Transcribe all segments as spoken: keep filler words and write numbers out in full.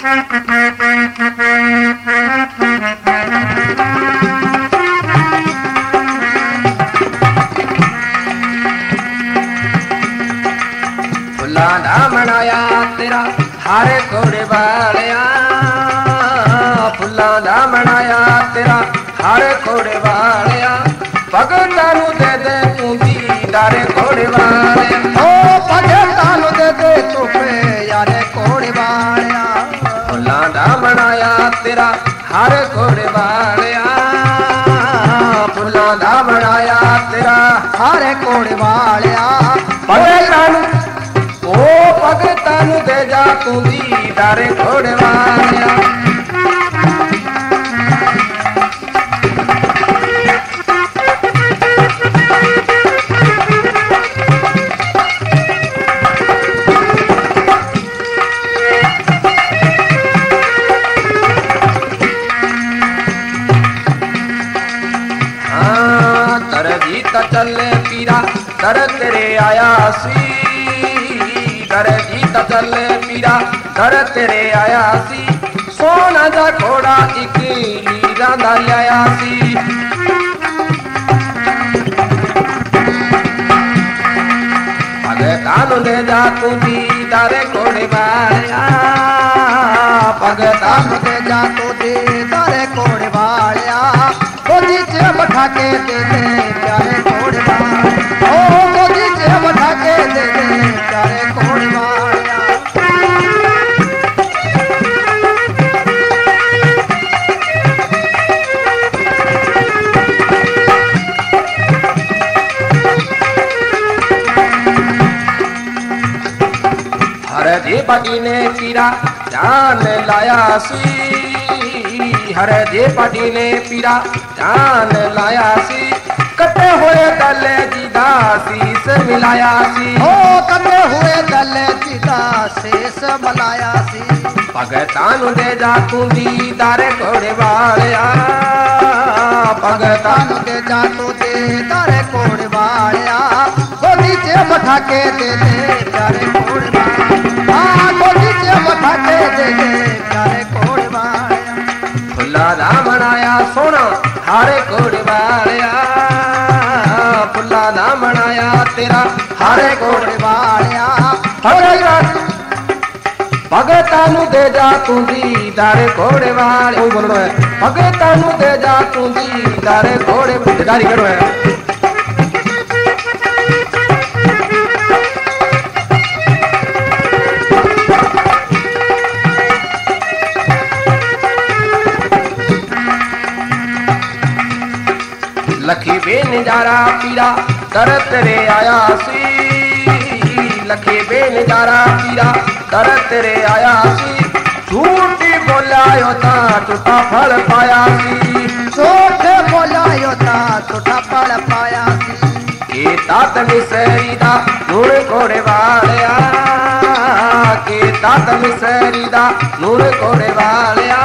फुल्ला दा बनाया तेरा हारे घोड़े वालिया, फुल्ला दा बनाया तेरा हारे घोड़े वालिया, भगतां नूं दे दे तू दीदारे घोड़े वालिया, ओ भगतां नूं दे दे तू यारे घोड़े वालिया। फुल्ला दा बनाया तेरा हारे घोड़े वालिया, फुल्ला दा बनाया तेरा हारे घोड़े वालिया, भगतां नूं ओ भगतां नूं दे जा तू दीदारे घोड़े वालिया। चले पीरा दर तेरे आया सी, दर जीता चले पीरा दर तेरे आया सी, सोना दा घोड़ा इक लीरा दा लिया सी, भगतां नूं दे जा तू दीदारे घोड़े वालिया, भगतां नूं दे जा तू दीदारे घोड़े वालिया, गोदी च बैठा के दे दे प्यारे घोड़े वालिया, ओ गोदी च बैठा के दे दे प्यारे घोड़े वालिया। हरे जी पाटी ने पीरा जान लाया सी, हरे जी पाटी ने पीरा जान लाया सी, कटे हुए गले जीदा शीस मिलाया सी, ओ कटे हुए गले जीदा शीस मिलाया सी, भगतां नूं दे जा तू दीदारे घोड़े वालिया, भगतां नूं दे जा तू दीदारे घोड़े वालिया, गोदी च बैठा के दे दे प्यारे घोड़े वालिया, आ गोदी च बैठा के दे दे प्यारे घोड़े वालिया। फुल्ला दा बनाया सोना हारे घोड़े वालिया, फुल्ला दा बनाया तेरा हारे घोड़े वालिया, भगतां नूं दे जा तू दीदारे घोड़े वाले, ओ बोलना है भगतां नूं दे जा तू दीदारे घोड़े गारी करो है। लखी बेनजारा पीरा दर तेरे आया सी, लखी बेनजारा पीरा दर तेरे आया सी, झूठी बोलायो ता झूठा फल पाया सी, झूठे बोलायो ता झूठा फल पाया सी, के तात मिसरी दा नूर घोड़े वालिया, के तात मिसरी दा नूर घोड़े वालिया,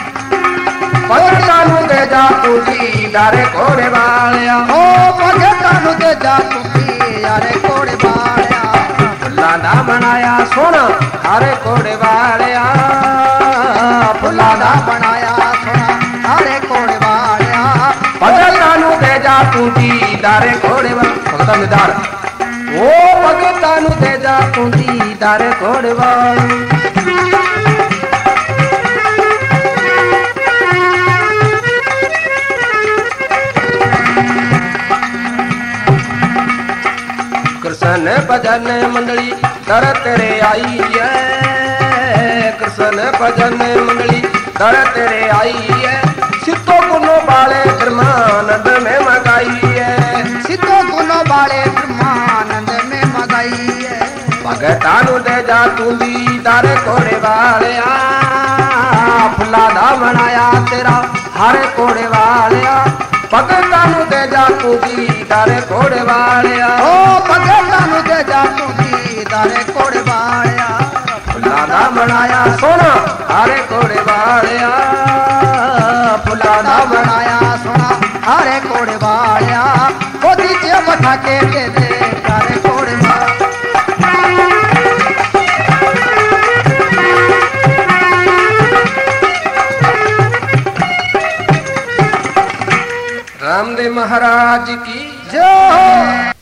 भगतां नूं दे जा तू दीदारे घोड़े वालिया, ओ भगतां नूं दे जा तू दीदारे घोड़े वालिया, फुल्ला दा बनाया सोना हारे घोड़े वालिया, फुल्ला दा बनाया सोना हारे घोड़े वालिया, भगतां नूं दे जा तू दीदारे घोड़े वालिया, भगतां दीदार ओ भगतां नूं दे जा तू दीदारे घोड़े वालिया। कृष्ण भजन मंडली दर तेरे आई है, कृष्ण भजन मंडली दर तेरे आई है, सिद्धो गुनो वाले ब्रह्मानंद में मगाई है, सिद्धो गुनो वाले ब्रह्मानंद में मगाई है, भगतां नूं दे जा तू दीदारे घोड़े वालिया, फुल्ला दा बनाया तेरा हारे घोड़े वालिया, भगतां नूं दे जा तू दीदारे घोड़े वालिया, ओ भगतां नूं दे जा तू दीदारे घोड़े वालिया, फुल्ला दा बनाया सोना हारे घोड़े वालिया, फुल्ला दा बनाया सोना हारे घोड़े वालिया, गोदी च बैठा के दे दे प्यारे घोड़े वालिया। रामदेव महाराज की जय हो।